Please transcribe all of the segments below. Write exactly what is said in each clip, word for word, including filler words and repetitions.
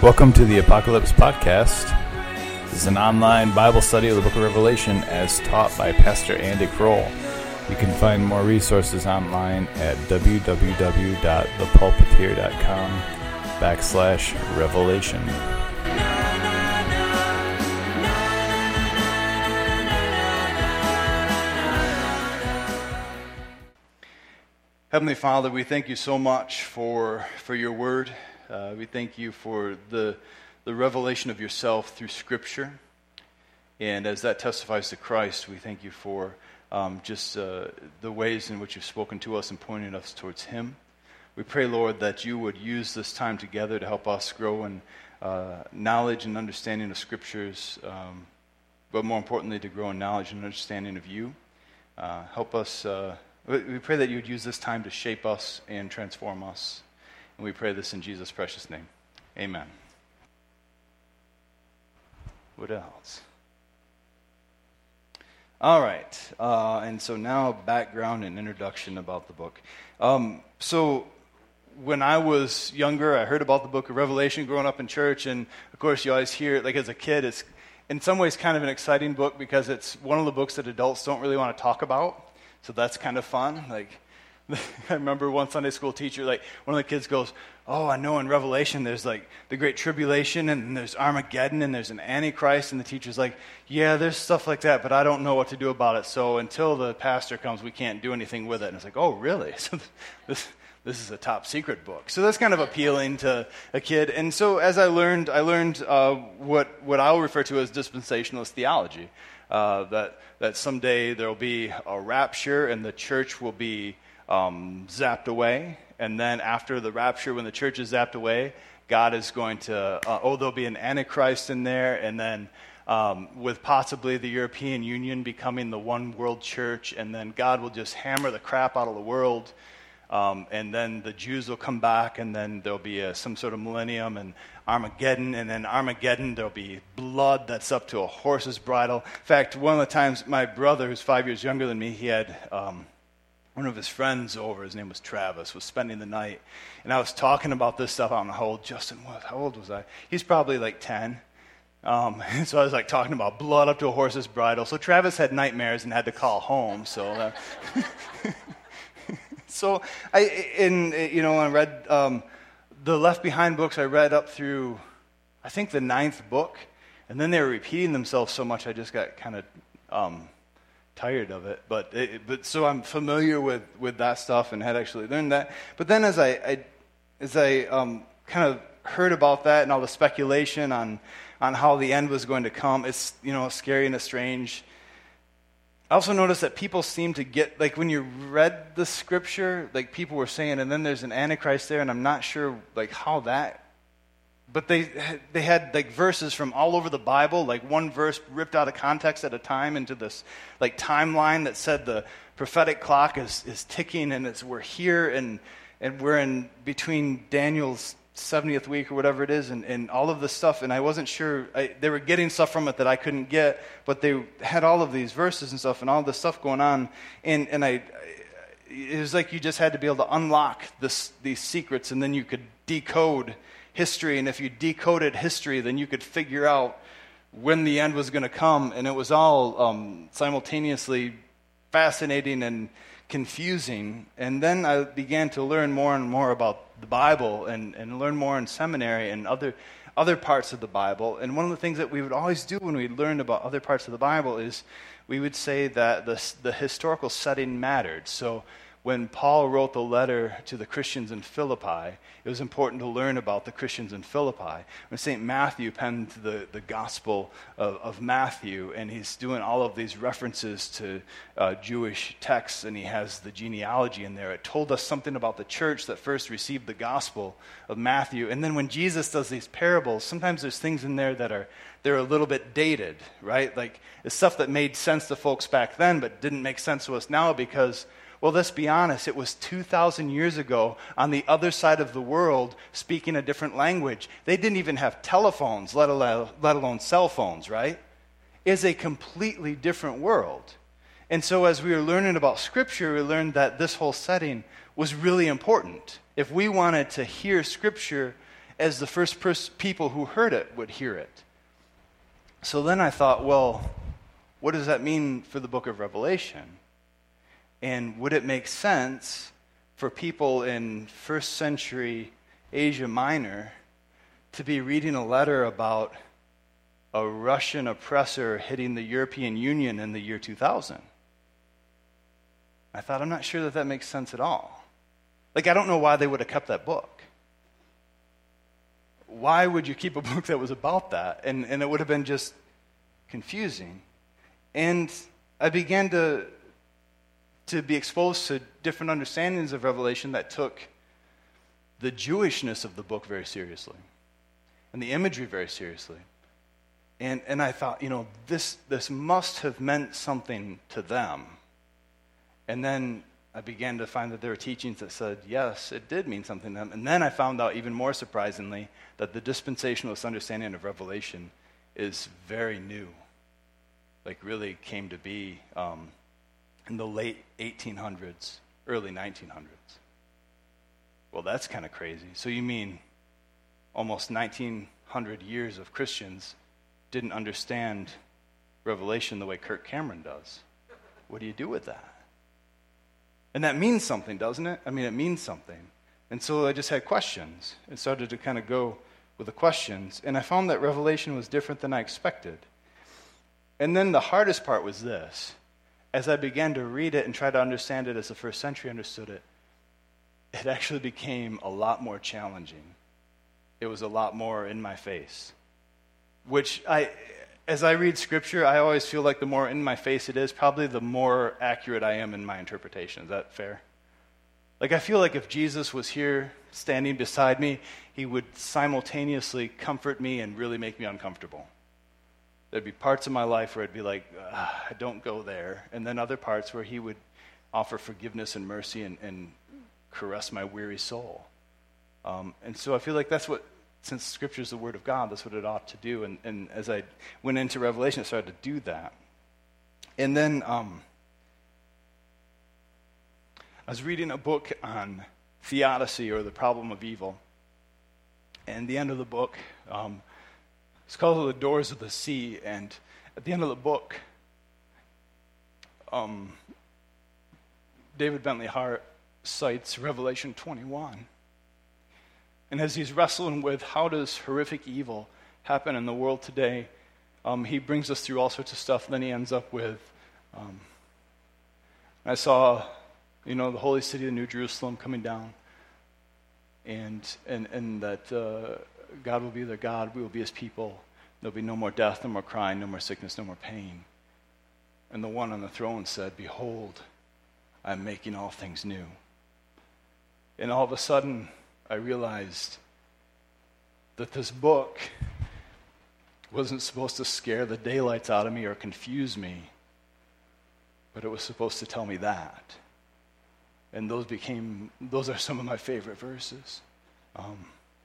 Welcome to the Apocalypse Podcast. This is an online Bible study of the book of Revelation as taught by Pastor Andy Kroll. You can find more resources online at www.thepulpiteer.com backslash revelation. Heavenly Father, we thank you so much for for your word. Uh, we thank you for the the revelation of yourself through Scripture. And as that testifies to Christ, we thank you for um, just uh, the ways in which you've spoken to us and pointed us towards Him. We pray, Lord, that you would use this time together to help us grow in uh, knowledge and understanding of Scriptures, um, but more importantly, to grow in knowledge and understanding of you. Uh, help us... Uh, We pray that you would use this time to shape us and transform us. And we pray this in Jesus' precious name. Amen. What else? All right. Uh, and so now background and introduction about the book. Um, so when I was younger, I heard about the book of Revelation growing up in church. And, of course, you always hear it, like as a kid, it's in some ways kind of an exciting book because it's one of the books that adults don't really want to talk about. So that's kind of fun. Like, I remember one Sunday school teacher, like, one of the kids goes, oh, I know in Revelation there's, like, the Great Tribulation, and there's Armageddon, and there's an Antichrist, and the teacher's like, yeah, there's stuff like that, but I don't know what to do about it, so until the pastor comes, we can't do anything with it. And it's like, oh, really? So this this is a top secret book. So that's kind of appealing to a kid. And so as I learned, I learned uh, what, what I'll refer to as dispensationalist theology. Uh, that that someday there will be a rapture and the church will be um, zapped away, and then after the rapture, when the church is zapped away, God is going to uh, oh there'll be an Antichrist in there, and then um, with possibly the European Union becoming the one world church, and then God will just hammer the crap out of the world. Um, and then the Jews will come back, and then there'll be a, some sort of millennium and Armageddon, and then Armageddon, there'll be blood that's up to a horse's bridle. In fact, one of the times my brother, who's five years younger than me, he had um, one of his friends over, his name was Travis, was spending the night. And I was talking about this stuff. I don't know how old Justin was. How old was I? He's probably like ten. Um, and so I was like talking about blood up to a horse's bridle. So Travis had nightmares and had to call home, so... Uh, So I, in you know, I read um, the Left Behind books. I read up through, I think, the ninth book, and then they were repeating themselves so much I just got kind of um, tired of it. But it, but so I'm familiar with, with that stuff and had actually learned that. But then as I, I as I um, kind of heard about that and all the speculation on on how the end was going to come, it's you know scary and a strange. I also noticed that people seem to get, like when you read the scripture, like people were saying, and then there's an Antichrist there, and I'm not sure like how that, but they they had like verses from all over the Bible, like one verse ripped out of context at a time into this like timeline that said the prophetic clock is, is ticking, and it's we're here, and and we're in between Daniel's seventieth week or whatever it is, and, and all of this stuff, and I wasn't sure, I, they were getting stuff from it that I couldn't get, but they had all of these verses and stuff, and all this stuff going on, and, and I, it was like you just had to be able to unlock this, these secrets, and then you could decode history, and if you decoded history, then you could figure out when the end was going to come, and it was all um, simultaneously fascinating and confusing. And then I began to learn more and more about the Bible and, and learn more in seminary and other other parts of the Bible. And one of the things that we would always do when we learned about other parts of the Bible is we would say that the, the historical setting mattered. So when Paul wrote the letter to the Christians in Philippi, it was important to learn about the Christians in Philippi. When Saint Matthew penned the, the Gospel of, of Matthew, and he's doing all of these references to uh, Jewish texts, and he has the genealogy in there, it told us something about the church that first received the Gospel of Matthew. And then when Jesus does these parables, sometimes there's things in there that are they're a little bit dated, right? Like it's stuff that made sense to folks back then, but didn't make sense to us now because, well, let's be honest, it was two thousand years ago on the other side of the world speaking a different language. They didn't even have telephones, let alone, let alone cell phones, right? It's a completely different world. And so as we were learning about Scripture, we learned that this whole setting was really important. If we wanted to hear Scripture as the first pers- people who heard it would hear it. So then I thought, well, what does that mean for the book of Revelation? And would it make sense for people in first century Asia Minor to be reading a letter about a Russian oppressor hitting the European Union in the year two thousand? I thought, I'm not sure that that makes sense at all. Like, I don't know why they would have kept that book. Why would you keep a book that was about that? And, and it would have been just confusing. And I began to, to be exposed to different understandings of Revelation that took the Jewishness of the book very seriously and the imagery very seriously. And, and I thought, you know, this, this must have meant something to them. And then I began to find that there were teachings that said, yes, it did mean something to them. And then I found out, even more surprisingly, that the dispensationalist understanding of Revelation is very new. Like, really came to be um, in the late eighteen hundreds, early nineteen hundreds. Well, that's kind of crazy. So you mean almost nineteen hundred years of Christians didn't understand Revelation the way Kirk Cameron does? What do you do with that? And that means something, doesn't it? I mean, it means something. And so I just had questions and started to kind of go with the questions. And I found that Revelation was different than I expected. And then the hardest part was this. As I began to read it and try to understand it as the first century understood it, it actually became a lot more challenging. It was a lot more in my face. Which, I, as I read Scripture, I always feel like the more in my face it is, probably the more accurate I am in my interpretation. Is that fair? Like, I feel like if Jesus was here standing beside me, he would simultaneously comfort me and really make me uncomfortable. There'd be parts of my life where I'd be like, ah, don't go there. And then other parts where he would offer forgiveness and mercy and, and caress my weary soul. Um, and so I feel like that's what, since Scripture is the Word of God, that's what it ought to do. And, and as I went into Revelation, I started to do that. And then um, I was reading a book on theodicy, or the problem of evil. And the end of the book, um, it's called The Doors of the Sea. And at the end of the book, um, David Bentley Hart cites Revelation twenty-one. And as he's wrestling with how does horrific evil happen in the world today, um, he brings us through all sorts of stuff. Then he ends up with, um, I saw, you know, the holy city of New Jerusalem coming down, and and and that uh, God will be their God, we will be his people. There'll be no more death, no more crying, no more sickness, no more pain. And the one on the throne said, behold, I'm making all things new. And all of a sudden, I realized that this book wasn't supposed to scare the daylights out of me or confuse me, but it was supposed to tell me that. And those became, those are some of my favorite verses. Um,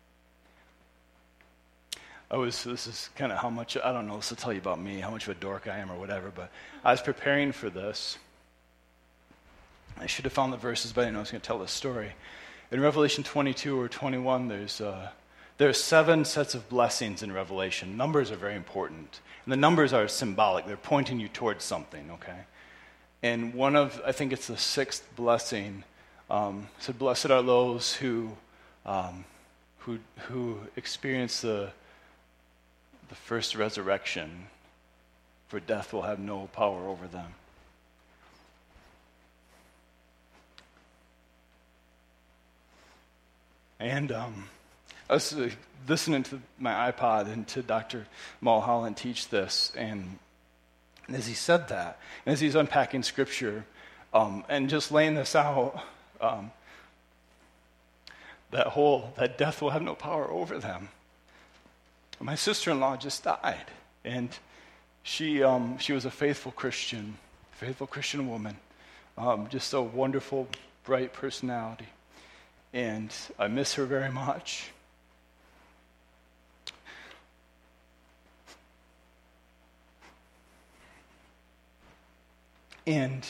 I was, this is kind of how much, I don't know, this will tell you about me, how much of a dork I am or whatever, but I was preparing for this. I should have found the verses, but I didn't know I was going to tell this story. In Revelation twenty-two or twenty-one, there's uh, there are seven sets of blessings in Revelation. Numbers are very important. And the numbers are symbolic. They're pointing you towards something, okay? And one of, I think it's the sixth blessing, um, said, blessed are those who um, who who experience the the first resurrection, for death will have no power over them. And um, I was uh, listening to my iPod and to Doctor Mulholland teach this, and, and as he said that, and as he's unpacking Scripture, um, and just laying this out, um, that whole, that death will have no power over them. My sister-in-law just died, and she um, she was a faithful Christian, faithful Christian woman, um, just a wonderful, bright personality. And I miss her very much. And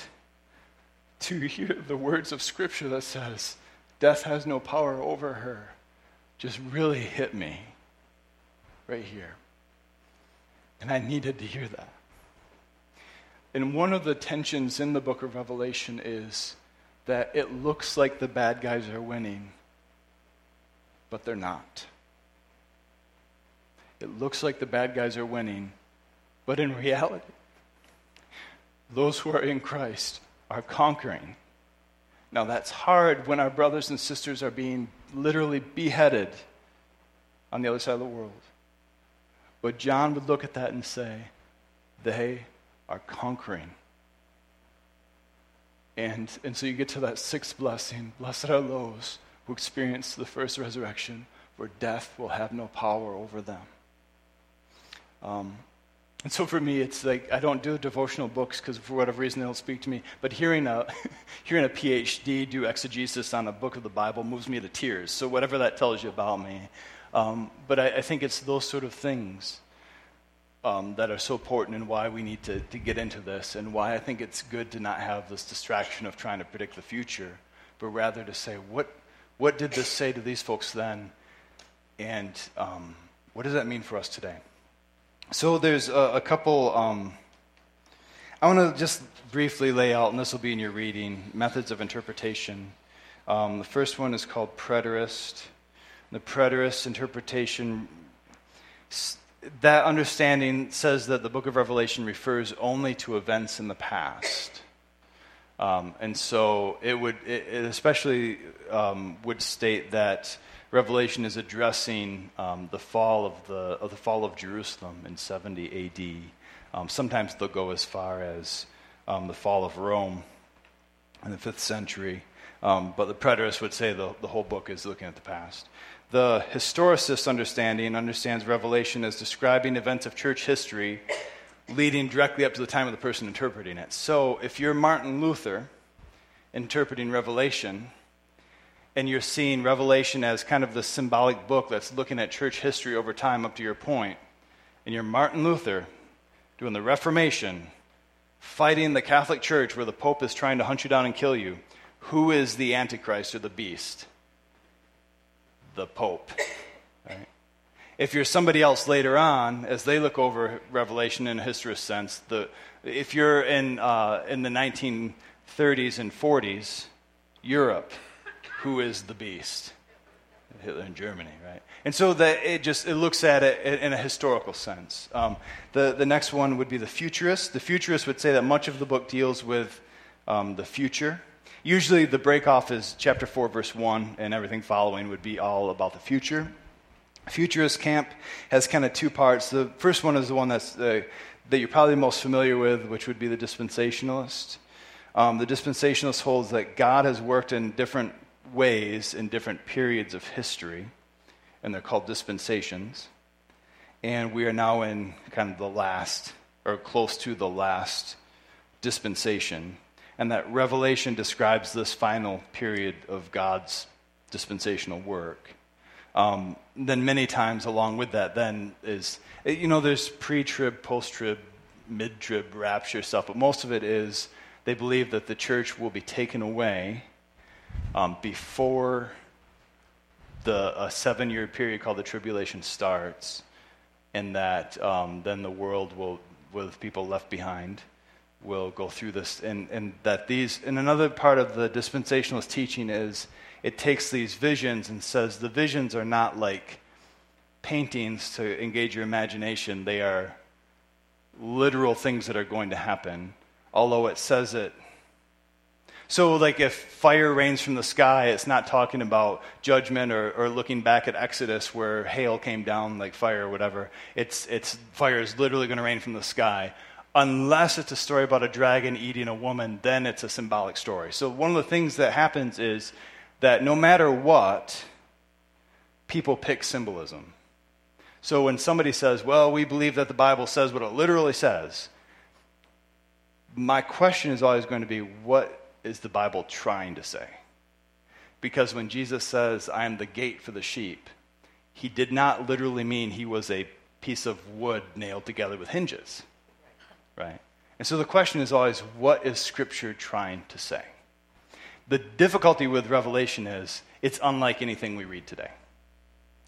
to hear the words of Scripture that says, death has no power over her, just really hit me right here. And I needed to hear that. And one of the tensions in the book of Revelation is that it looks like the bad guys are winning, but they're not. It looks like the bad guys are winning, but in reality, those who are in Christ are conquering. Now that's hard when our brothers and sisters are being literally beheaded on the other side of the world. But John would look at that and say, they are conquering. And, and so you get to that sixth blessing. Blessed are those who experience the first resurrection, where death will have no power over them. Um, and so for me, it's like I don't do devotional books because for whatever reason they don't speak to me. But hearing a hearing a P H D do exegesis on a book of the Bible moves me to tears. So whatever that tells you about me. Um, but I, I think it's those sort of things um, that are so important, and why we need to, to get into this, and why I think it's good to not have this distraction of trying to predict the future, but rather to say, what what did this say to these folks then, and um, what does that mean for us today? So there's a, a couple, um, I want to just briefly lay out, and this will be in your reading, methods of interpretation. Um, the first one is called preterist. The preterist interpretation, that understanding says that the book of Revelation refers only to events in the past. Um, and so it would, it, it especially um, would state that Revelation is addressing um, the fall of the of the fall of Jerusalem in seventy A D. Um, sometimes they'll go as far as um, the fall of Rome in the fifth century. Um, but the preterist would say the, the whole book is looking at the past. The historicist understanding understands Revelation as describing events of church history leading directly up to the time of the person interpreting it. So if you're Martin Luther interpreting Revelation, and you're seeing Revelation as kind of the symbolic book that's looking at church history over time up to your point, and you're Martin Luther doing the Reformation, fighting the Catholic Church where the Pope is trying to hunt you down and kill you, who is the Antichrist or the beast? The Pope. Right? If you're somebody else later on, as they look over Revelation in a historist sense, the, if you're in uh, in the nineteen thirties and forties, Europe, who is the beast? Hitler in Germany, right? And so that it just it looks at it in a historical sense. Um, the the next one would be the futurist. The futurist would say that much of the book deals with um, the future. Usually, the breakoff is chapter four, verse one, and everything following would be all about the future. Futurist camp has kind of two parts. The first one is the one that's uh, that you're probably most familiar with, which would be the dispensationalist. Um, the dispensationalist holds that God has worked in different ways in different periods of history, and they're called dispensations. And we are now in kind of the last, or close to the last dispensation, and that Revelation describes this final period of God's dispensational work. Um, then many times along with that then is, you know, there's pre-trib, post-trib, mid-trib, rapture stuff, but most of it is they believe that the church will be taken away Um, before the a seven-year period called the tribulation starts, and that um, then the world will, with people left behind, will go through this, and, and that these, and another part of the dispensationalist teaching is it takes these visions and says the visions are not like paintings to engage your imagination. They are literal things that are going to happen, although it says it. So like if fire rains from the sky, it's not talking about judgment or, or looking back at Exodus where hail came down like fire or whatever. It's it's fire is literally going to rain from the sky. Unless it's a story about a dragon eating a woman, then it's a symbolic story. So one of the things that happens is that no matter what, people pick symbolism. So when somebody says, well, we believe that the Bible says what it literally says, my question is always going to be, what is the Bible trying to say? Because when Jesus says, I am the gate for the sheep, he did not literally mean he was a piece of wood nailed together with hinges, right? And so the question is always, what is Scripture trying to say? The difficulty with Revelation is, it's unlike anything we read today.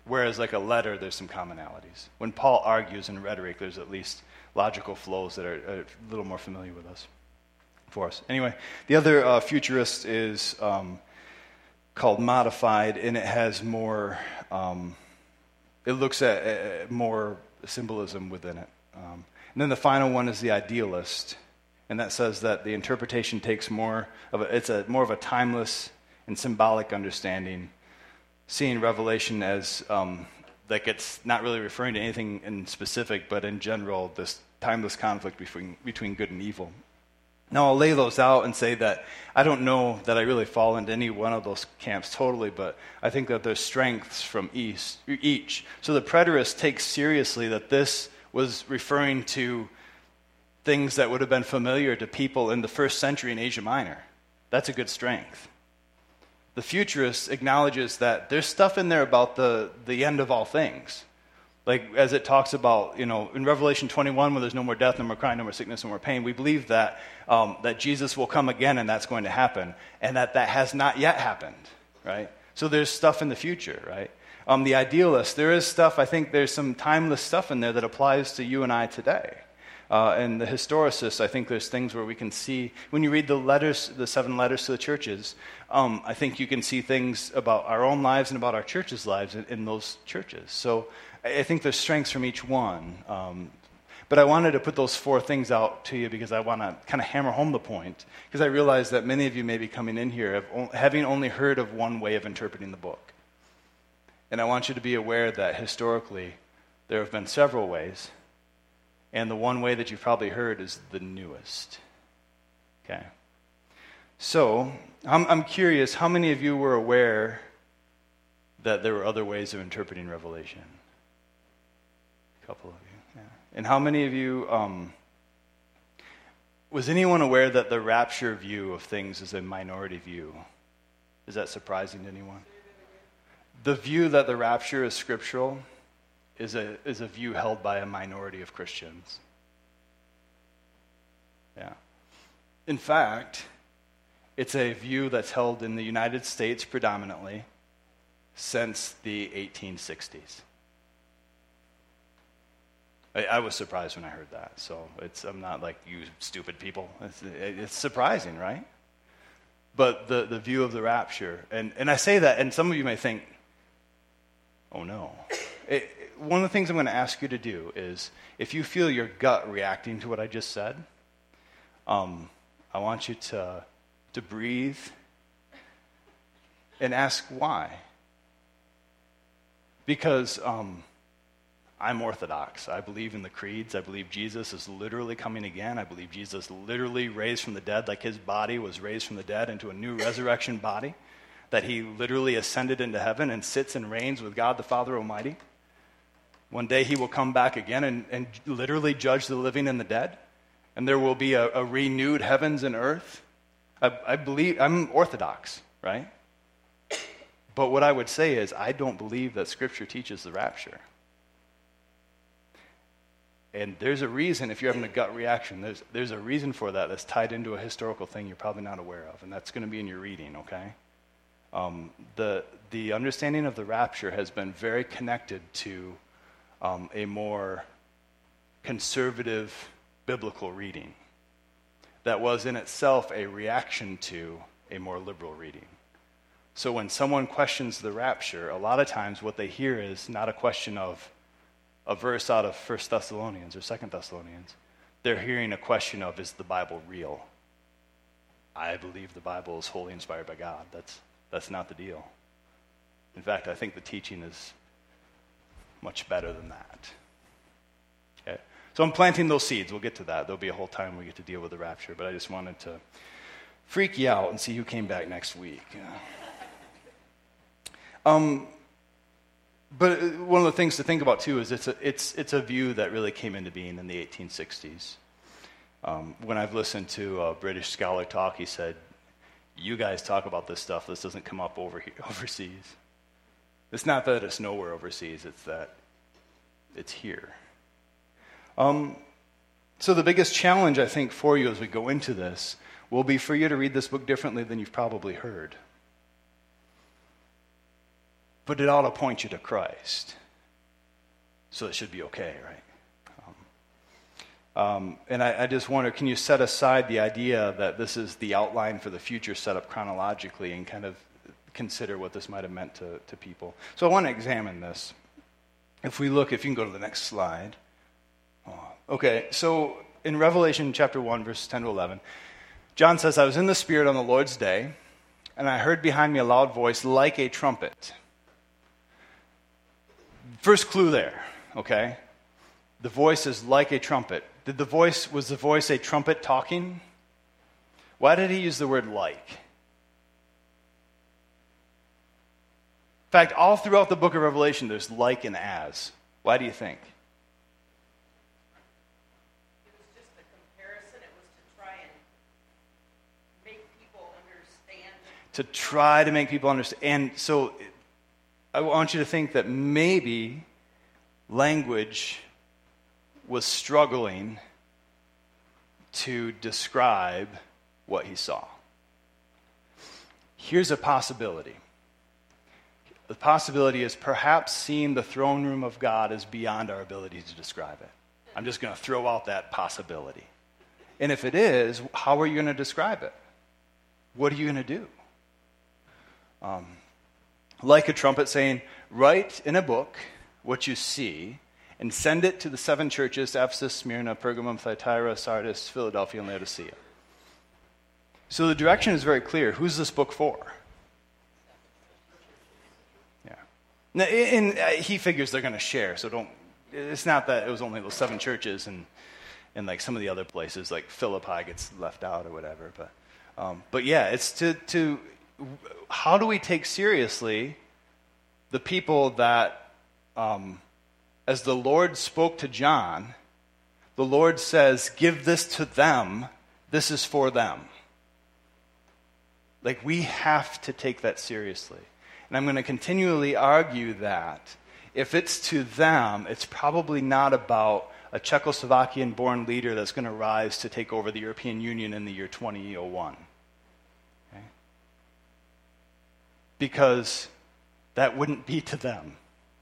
Whereas like a letter, there's some commonalities. When Paul argues in rhetoric, there's at least logical flows that are, are a little more familiar with us, for us. Anyway, the other uh, futurist is um, called Modified, and it has more, um, it looks at uh, more symbolism within it. Um, and then the final one is the Idealist, and that says that the interpretation takes more of a, it's a more of a timeless and symbolic understanding, seeing Revelation as um, like it's not really referring to anything in specific, but in general, this timeless conflict between between good and evil. Now, I'll lay those out and say that I don't know that I really fall into any one of those camps totally, but I think that there's strengths from each. each. So the preterist takes seriously that this was referring to things that would have been familiar to people in the first century in Asia Minor. That's a good strength. The futurist acknowledges that there's stuff in there about the, the end of all things. Like as it talks about, you know, in Revelation twenty-one, where there's no more death, no more crying, no more sickness, no more pain, we believe that um, that Jesus will come again and that's going to happen, and that that has not yet happened, right? So there's stuff in the future, right? Um, the Idealist, there is stuff, I think there's some timeless stuff in there that applies to you and I today. Uh, and the historicist, I think there's things where we can see, when you read the letters, the seven letters to the churches, um, I think you can see things about our own lives and about our church's lives in, in those churches. So I think there's strengths from each one. Um, but I wanted to put those four things out to you because I want to kind of hammer home the point, because I realize that many of you may be coming in here have, having only heard of one way of interpreting the book. And I want you to be aware that historically there have been several ways, and the one way that you've probably heard is the newest. Okay. So, I'm, I'm curious, how many of you were aware that there were other ways of interpreting Revelation? A couple of you, yeah. And how many of you, um, was anyone aware that the rapture view of things is a minority view? Is that surprising to anyone? The view that the rapture is scriptural is a is a view held by a minority of Christians. Yeah. In fact, it's a view that's held in the United States predominantly since the eighteen sixties. I, I was surprised when I heard that, so it's I'm not like, you stupid people. It's, it's surprising, right? But the, the view of the rapture, and, and I say that, and some of you may think, oh no. It, one of the things I'm going to ask you to do is, if you feel your gut reacting to what I just said, um, I want you to to breathe and ask why. Because um, I'm Orthodox. I believe in the creeds. I believe Jesus is literally coming again. I believe Jesus literally raised from the dead, like his body was raised from the dead into a new resurrection body, that he literally ascended into heaven and sits and reigns with God the Father Almighty. One day he will come back again and, and literally judge the living and the dead, and there will be a, a renewed heavens and earth. I, I believe, I'm Orthodox, right? But what I would say is, I don't believe that Scripture teaches the rapture. And there's a reason, if you're having a gut reaction, there's, there's a reason for that that's tied into a historical thing you're probably not aware of, and that's going to be in your reading, okay? Um, the the understanding of the rapture has been very connected to um, a more conservative biblical reading that was in itself a reaction to a more liberal reading. So when someone questions the rapture, a lot of times what they hear is not a question of a verse out of First Thessalonians or Second Thessalonians. They're hearing a question of, is the Bible real? I believe the Bible is wholly inspired by God. That's That's not the deal. In fact, I think the teaching is much better than that. Okay? So I'm planting those seeds. We'll get to that. There'll be a whole time we get to deal with the rapture, but I just wanted to freak you out and see who came back next week. Um, but one of the things to think about, too, is it's a, it's, it's a view that really came into being in the eighteen sixties. Um, when I've listened to a British scholar talk, he said, you guys talk about this stuff, this doesn't come up over here, overseas. It's not that it's nowhere overseas, it's that it's here. Um, so the biggest challenge, I think, for you as we go into this will be for you to read this book differently than you've probably heard. but it ought to point you to Christ. So it should be okay, right? Um, um, and I, I just wonder, can you set aside the idea that this is the outline for the future set up chronologically and kind of consider what this might have meant to, to people? So I want to examine this. If we look, if you can go to the next slide. Oh, okay, so in Revelation chapter one, verses ten to eleven, John says, I was in the Spirit on the Lord's day, and I heard behind me a loud voice like a trumpet. First clue there, okay? The voice is like a trumpet. Did the voice, was the voice a trumpet talking? Why did he use the word like? In fact, all throughout the book of Revelation, there's like and as. Why do you think? It was just a comparison. It was to try and make people understand. To try to make people understand. And so I want you to think that maybe language was struggling to describe what he saw. Here's a possibility. The possibility is perhaps seeing the throne room of God is beyond our ability to describe it. I'm just going to throw out that possibility. And if it is, how are you going to describe it? What are you going to do? Um, like a trumpet saying, write in a book what you see and send it to the seven churches, Ephesus, Smyrna, Pergamum, Thyatira, Sardis, Philadelphia, and Laodicea. So the direction is very clear. Who's this book for? Yeah. Now, and uh, he figures they're going to share, so don't, it's not that it was only those seven churches and, and like some of the other places, like Philippi gets left out or whatever. But, um, but yeah, it's to, to, how do we take seriously the people that, um, as the Lord spoke to John, the Lord says, give this to them, this is for them. Like, we have to take that seriously. And I'm going to continually argue that if it's to them, it's probably not about a Czechoslovakian-born leader that's going to rise to take over the European Union in the year twenty oh one. Okay? Because that wouldn't be to them.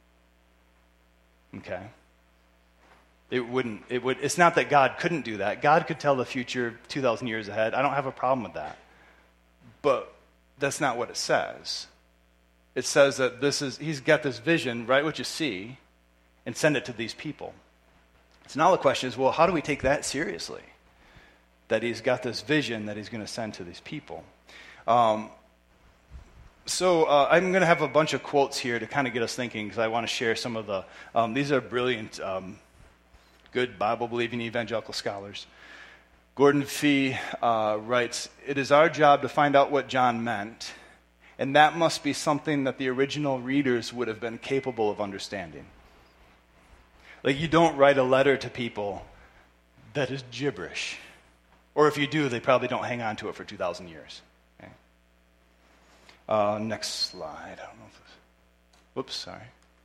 Okay? It wouldn't, it would, it's not that God couldn't do that. God could tell the future two thousand years ahead. I don't have a problem with that. But that's not what it says. It says that this is, he's got this vision, write what you see, and send it to these people. So now the question is, well, how do we take that seriously? That he's got this vision that he's going to send to these people. Um, so uh, I'm going to have a bunch of quotes here to kind of get us thinking, because I want to share some of the, um, these are brilliant, um, good Bible-believing evangelical scholars. Gordon Fee uh, writes, it is our job to find out what John meant, and that must be something that the original readers would have been capable of understanding. Like, you don't write a letter to people that is gibberish. Or if you do, they probably don't hang on to it for two thousand years. Okay? Uh, next slide. I don't know if this... Whoops, sorry.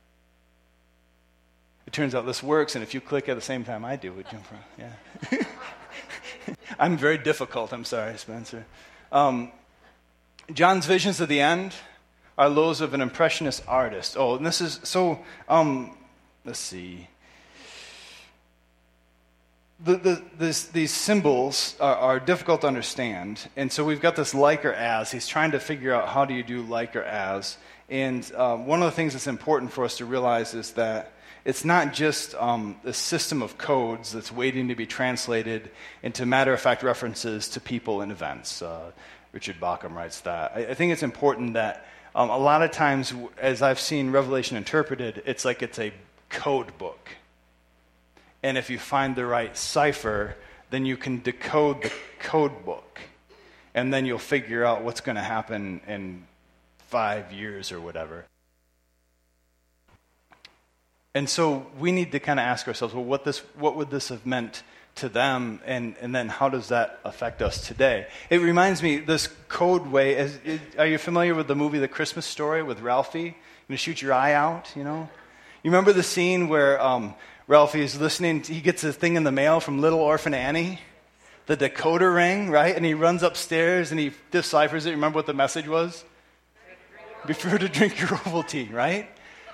It turns out this works, and if you click at the same time I do, it would jump from... Yeah. I'm very difficult. I'm sorry, Spencer. Um, John's visions of the end are those of an impressionist artist. Oh, and this is so. Um, let's see. The, the, this, these symbols are, are difficult to understand, and so we've got this like or as. He's trying to figure out how do you do like or as. And um, one of the things that's important for us to realize is that it's not just um, a system of codes that's waiting to be translated into matter-of-fact references to people and events. Uh, Richard Bauckham writes that. I, I think it's important that um, a lot of times, as I've seen Revelation interpreted, it's like it's a code book. And if you find the right cipher, then you can decode the code book. And then you'll figure out what's going to happen in five years or whatever. And so we need to kind of ask ourselves, well, what this, what would this have meant to them, and, and then how does that affect us today? It reminds me, this code way, is, is, are you familiar with the movie The Christmas Story with Ralphie? You're going to shoot your eye out, you know? You remember the scene where um, Ralphie is listening, he gets a thing in the mail from Little Orphan Annie, the decoder ring, right? And he runs upstairs and he deciphers it. Remember what the message was? prefer to drink your Ovaltine, right?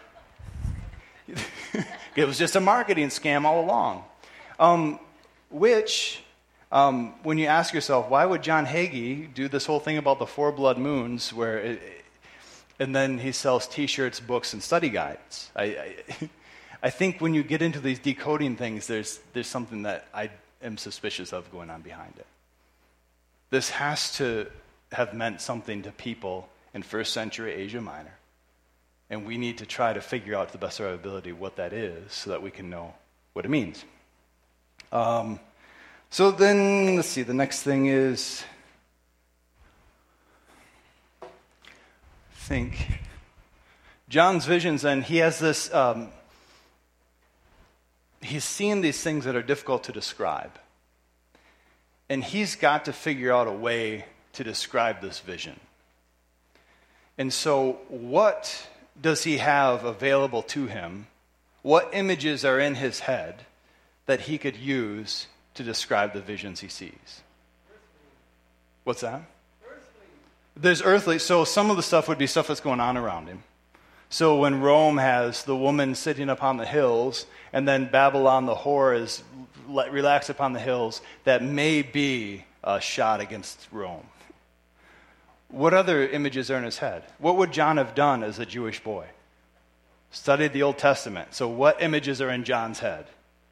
It was just a marketing scam all along. Um, which, um, when you ask yourself, why would John Hagee do this whole thing about the four blood moons, where, it, and then he sells T-shirts, books, and study guides? I, I, I think when you get into these decoding things, there's there's something that I am suspicious of going on behind it. This has to have meant something to people in first century Asia Minor. And we need to try to figure out to the best of our ability what that is so that we can know what it means. Um, so then, let's see, the next thing is, I think, John's visions, and he has this, um, he's seeing these things that are difficult to describe. And he's got to figure out a way to describe this vision. And so what does he have available to him? What images are in his head that he could use to describe the visions he sees? What's that? Earthly. There's earthly. So some of the stuff would be stuff that's going on around him. So when Rome has the woman sitting upon the hills, and then Babylon, the whore, is relaxed upon the hills, that may be a shot against Rome. What other images are in his head? What would John have done as a Jewish boy? Studied the Old Testament. So what images are in John's head?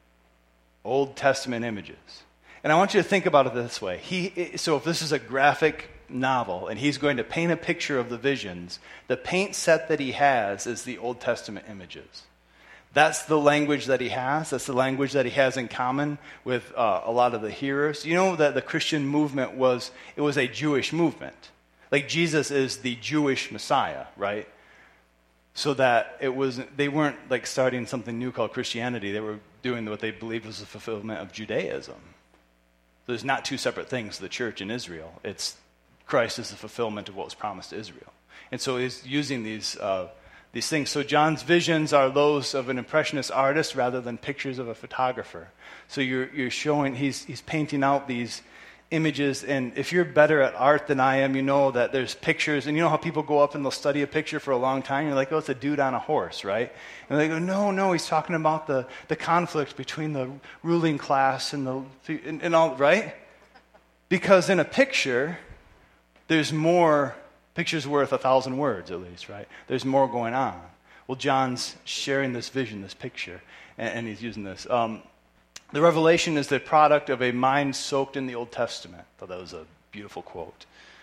Old Testament images. And I want you to think about it this way. He, so if this is a graphic novel and he's going to paint a picture of the visions, the paint set that he has is the Old Testament images. That's the language that he has. That's the language that he has in common with uh, a lot of the hearers. You know that the Christian movement was, it was a Jewish movement. Like Jesus is the Jewish Messiah, right? So that it was, they weren't like starting something new called Christianity. They were doing what they believed was the fulfillment of Judaism. There's not two separate things, the church and Israel. It's Christ is the fulfillment of what was promised to Israel. And so he's using these uh, these things. So John's visions are those of an impressionist artist rather than pictures of a photographer. So you're you're showing, he's he's painting out these images, and if you're better at art than I am, you know that there's pictures, and you know how people go up and they'll study a picture for a long time, you're like, oh, it's a dude on a horse, right? And they go, no, no, he's talking about the, the conflict between the ruling class and the, and, and all, right? Because in a picture, there's more, picture's worth a thousand words at least, right? There's more going on. Well, John's sharing this vision, this picture, and, and he's using this. Um, The revelation is the product of a mind soaked in the Old Testament. I thought that was a beautiful quote.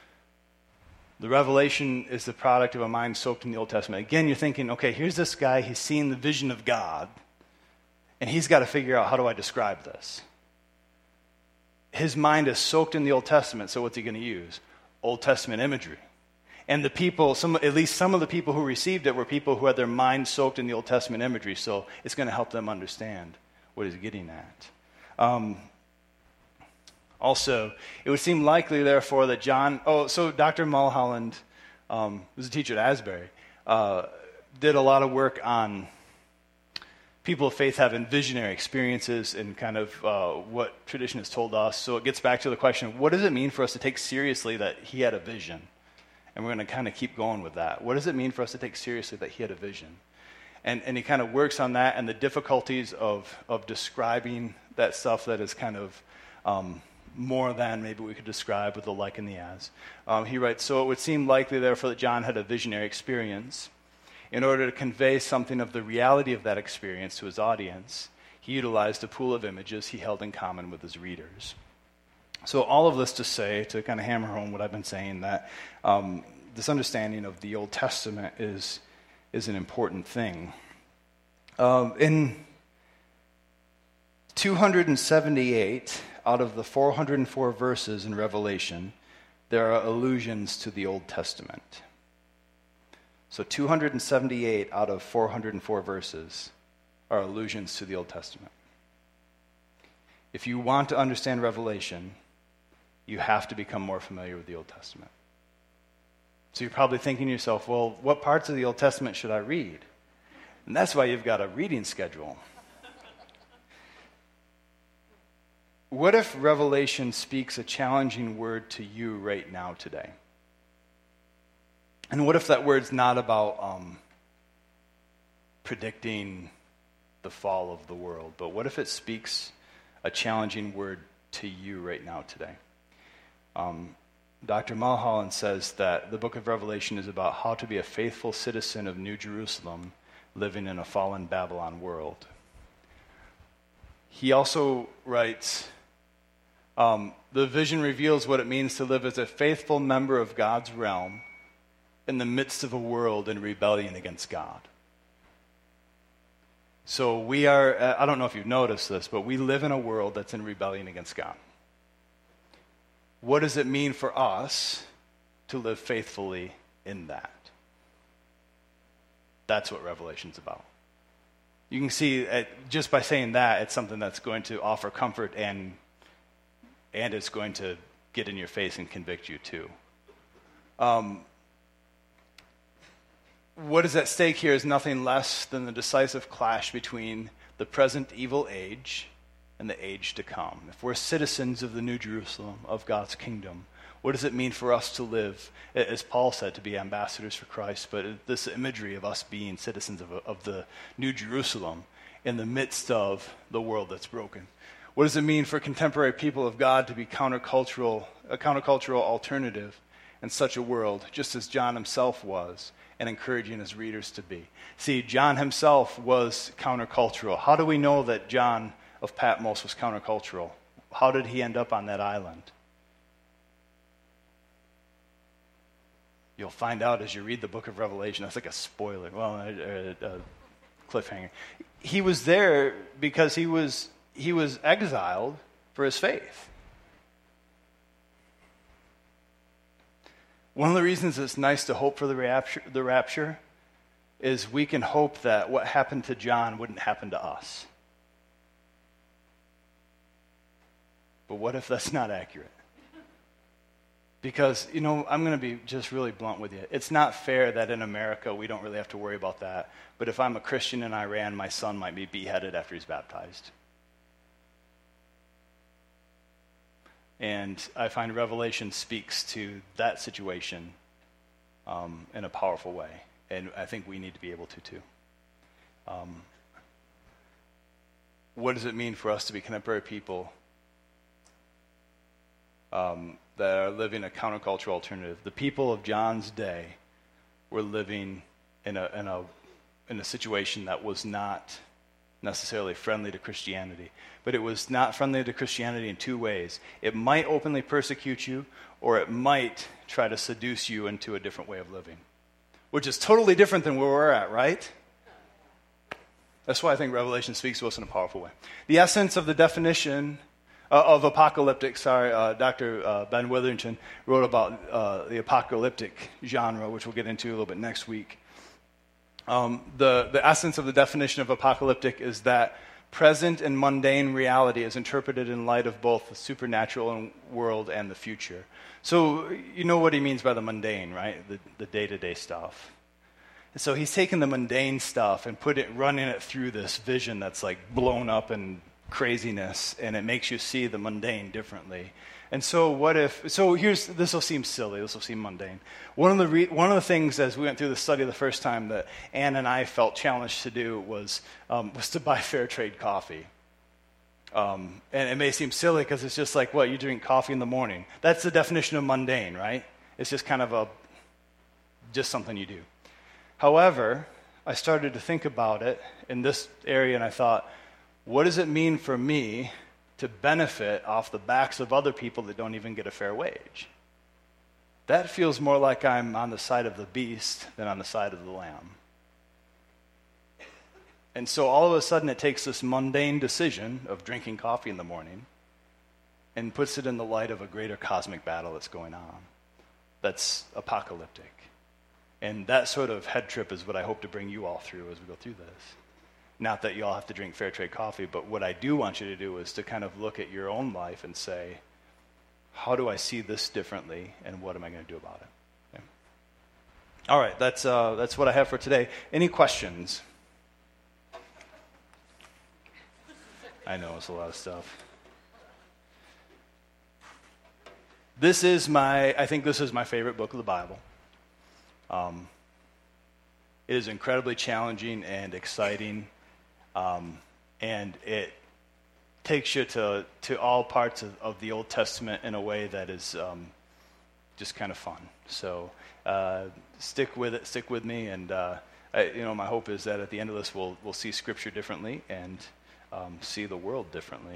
The revelation is the product of a mind soaked in the Old Testament. Again, you're thinking, okay, here's this guy, he's seen the vision of God, and he's got to figure out, how do I describe this? His mind is soaked in the Old Testament, so what's he going to use? Old Testament imagery. And the people, some, at least some of the people who received it were people who had their mind soaked in the Old Testament imagery, so it's going to help them understand what he's getting at. Um, also, it would seem likely, therefore, that John... Oh, so Doctor Mulholland, um, who's a teacher at Asbury, uh, did a lot of work on people of faith having visionary experiences and kind of uh, what tradition has told us. So it gets back to the question, what does it mean for us to take seriously that he had a vision? And we're going to kind of keep going with that. What does it mean for us to take seriously that he had a vision? And, and he kind of works on that and the difficulties of, of describing that stuff that is kind of um, more than maybe we could describe with the like and the as. Um, he writes, so it would seem likely, therefore, that John had a visionary experience. In order to convey something of the reality of that experience to his audience, he utilized a pool of images he held in common with his readers. So all of this to say, to kind of hammer home what I've been saying, that um, this understanding of the Old Testament is... is an important thing. Um, in two hundred seventy-eight out of the four hundred four verses in Revelation, there are allusions to the Old Testament. So two hundred seventy-eight out of four hundred four verses are allusions to the Old Testament. If you want to understand Revelation, you have to become more familiar with the Old Testament. So you're probably thinking to yourself, well, what parts of the Old Testament should I read? And that's why you've got a reading schedule. What if Revelation speaks a challenging word to you right now today? And what if that word's not about um, predicting the fall of the world, but what if it speaks a challenging word to you right now today? Um, Doctor Mulholland says that the book of Revelation is about how to be a faithful citizen of New Jerusalem living in a fallen Babylon world. He also writes, um, the vision reveals what it means to live as a faithful member of God's realm in the midst of a world in rebellion against God. So we are, I don't know if you've noticed this, but we live in a world that's in rebellion against God. What does it mean for us to live faithfully in that? That's what Revelation's about. You can see, uh, just by saying that, it's something that's going to offer comfort and and it's going to get in your face and convict you too. Um, what is at stake here is nothing less than the decisive clash between the present evil age and the age to come. If we're citizens of the New Jerusalem, of God's kingdom, what does it mean for us to live, as Paul said, to be ambassadors for Christ, but this imagery of us being citizens of, of the New Jerusalem in the midst of the world that's broken? What does it mean for contemporary people of God to be countercultural, a countercultural alternative in such a world, just as John himself was, and encouraging his readers to be? See, John himself was countercultural. How do we know that John of Patmos was countercultural? How did he end up on that island? You'll find out as you read the book of Revelation. That's like a spoiler, well, a, a, a cliffhanger. He was there because he was he was exiled for his faith. One of the reasons it's nice to hope for the rapture, the rapture is we can hope that what happened to John wouldn't happen to us. But what if that's not accurate? Because, you know, I'm going to be just really blunt with you. It's not fair that in America we don't really have to worry about that. But if I'm a Christian in Iran, my son might be beheaded after he's baptized. And I find Revelation speaks to that situation um, in a powerful way. And I think we need to be able to, too. Um, what does it mean for us to be contemporary people um, that are living a countercultural alternative? The people of John's day were living in a, in a, in a situation that was not necessarily friendly to Christianity. But it was not friendly to Christianity in two ways. It might openly persecute you, or it might try to seduce you into a different way of living, which is totally different than where we're at, right? That's why I think Revelation speaks to us in a powerful way. The essence of the definition uh, of apocalyptic, sorry, uh, Doctor Uh, Ben Witherington wrote about uh, the apocalyptic genre, which we'll get into a little bit next week. Um, the, the essence of the definition of apocalyptic is that present and mundane reality is interpreted in light of both the supernatural world and the future. So you know what he means by the mundane, right? The, the day-to-day stuff. And so he's taken the mundane stuff and put it, running it through this vision that's like blown up in craziness, and it makes you see the mundane differently. And so what if, so here's, this will seem silly, this will seem mundane. One of the re, one of the things as we went through the study the first time that Ann and I felt challenged to do was, um, was to buy fair trade coffee. Um, and it may seem silly because it's just like, what, you drink coffee in the morning. That's the definition of mundane, right? It's just kind of a, just something you do. However, I started to think about it in this area and I thought, what does it mean for me to benefit off the backs of other people that don't even get a fair wage? That feels more like I'm on the side of the beast than on the side of the lamb. And so all of a sudden it takes this mundane decision of drinking coffee in the morning and puts it in the light of a greater cosmic battle that's going on. That's apocalyptic. And that sort of head trip is what I hope to bring you all through as we go through this. Not that you all have to drink fair trade coffee, but what I do want you to do is to kind of look at your own life and say, how do I see this differently, and what am I going to do about it? Okay. All right, that's uh, that's what I have for today. Any questions? I know it's a lot of stuff. This is my, I think this is my favorite book of the Bible. Um, it is incredibly challenging and exciting, um, and it takes you to, to all parts of, of the Old Testament in a way that is um, just kind of fun. So uh, stick with it, stick with me, and uh, I, you know, my hope is that at the end of this we'll we'll see Scripture differently and um, see the world differently.